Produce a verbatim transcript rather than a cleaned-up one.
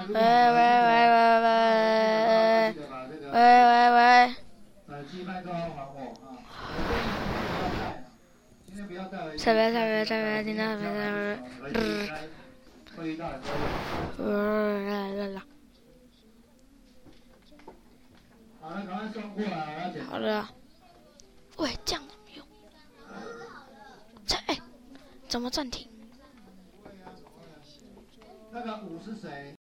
喂喂喂喂喂喂喂喂！ 耳机麦克风还我啊！今天不要带了， 再来再来再来，今天再来耳机开会议到的时候。 来来来， 好了，赶快送过来，我要检查。 好了。喂，这样怎么用？这哎，怎么暂停？ 那个五是谁？